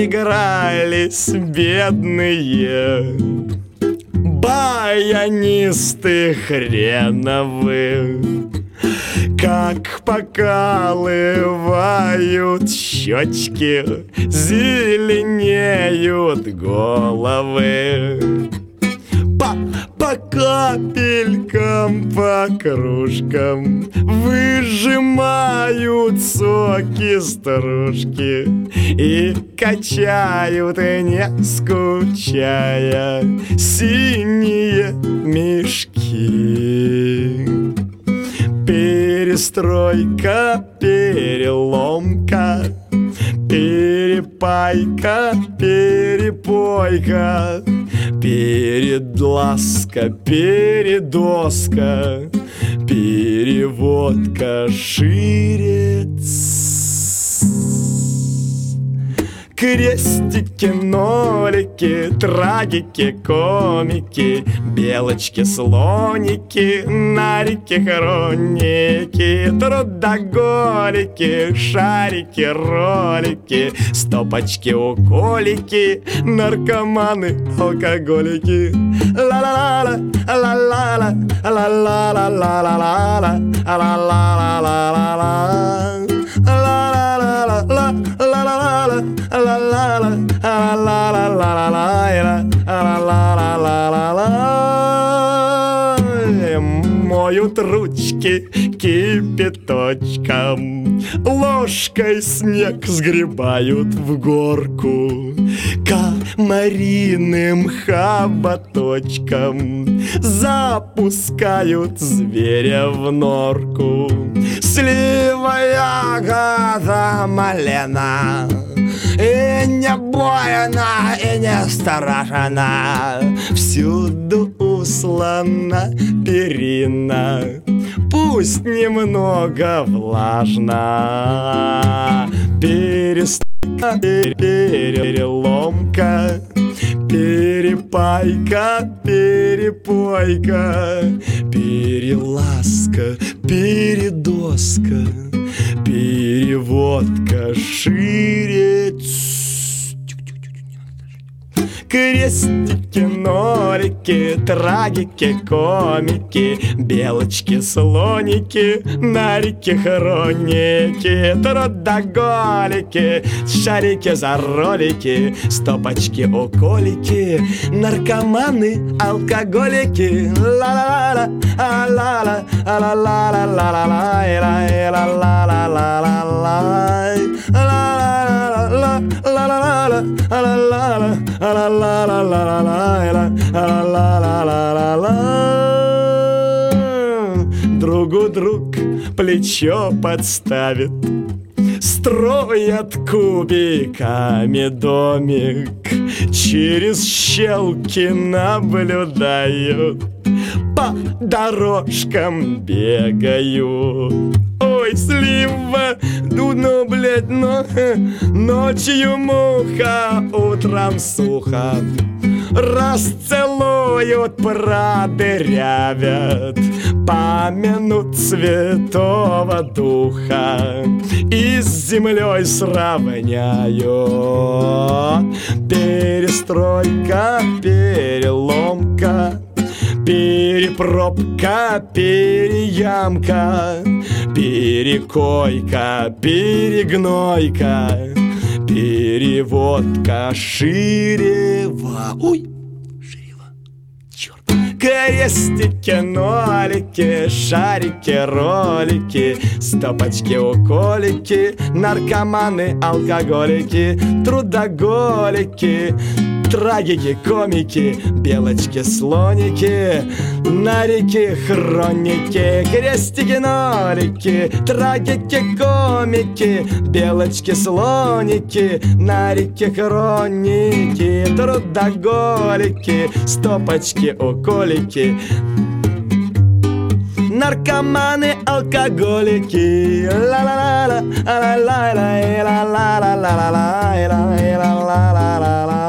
Наигрались бедные баянисты хреновы, как покалывают щечки, зеленеют головы. По капелькам, по кружкам выжимают соки стружки и качают, не скучая, синие мешки. Перестройка, переломка, перепайка, перепойка, передласка, передоска, переводка шире. Крестики, нолики, трагики, комики, белочки, слоники, нарики, хроники, трудоголики, шарики, ролики, стопочки, уколики, наркоманы, алкоголики. Ла-ла-ла-ла, ла-ла-ла, ла-ла-ла-ла-ла-ла, ла-ла-ла-ла-ла-ла. Моют ручки кипяточком, ложкой снег сгребают в горку, комариным хоботочком запускают зверя в норку. Слива, ягода, малина, и не больно, и не страшно, всюду услана перина, пусть немного влажно. Перестройка, переломка, перепайка, перепойка, переласка, передоска, переводка шире. Крестики, нолики, трагики, комики, белочки, слоники, нарики, хроники, трудоголики, шарики, заролики, стопочки, уколики, наркоманы, алкоголики. Ла-ла-ла, а-ла-ла, другу друг плечо подставит, строят кубиками домик, через щелки наблюдают, по дорожкам бегают. Ой, слива, ну, блядь, но ночью муха, утром сухо. Расцелуют, продырявят, помянут Святого Духа и с землей сравняют. Перестройка, переломка, перепробка, переямка, перекойка, перегнойка, переводка ширева. Ой, ширева, черт. Крестики, нолики, шарики, ролики, стопочки, уколики, наркоманы, алкоголики, трудоголики, трагики, комики, белочки, слоники, нарики, хроники, крестики, нолики, трагики, комики, белочки, слоники, нарики, хроники, трудоголики, стопочки, уколики, наркоманы, алкоголики. Ла-ла-ла-ла, ла-ла-ла-ла, ла-ла-ла-ла, ла-ла-ла-ла.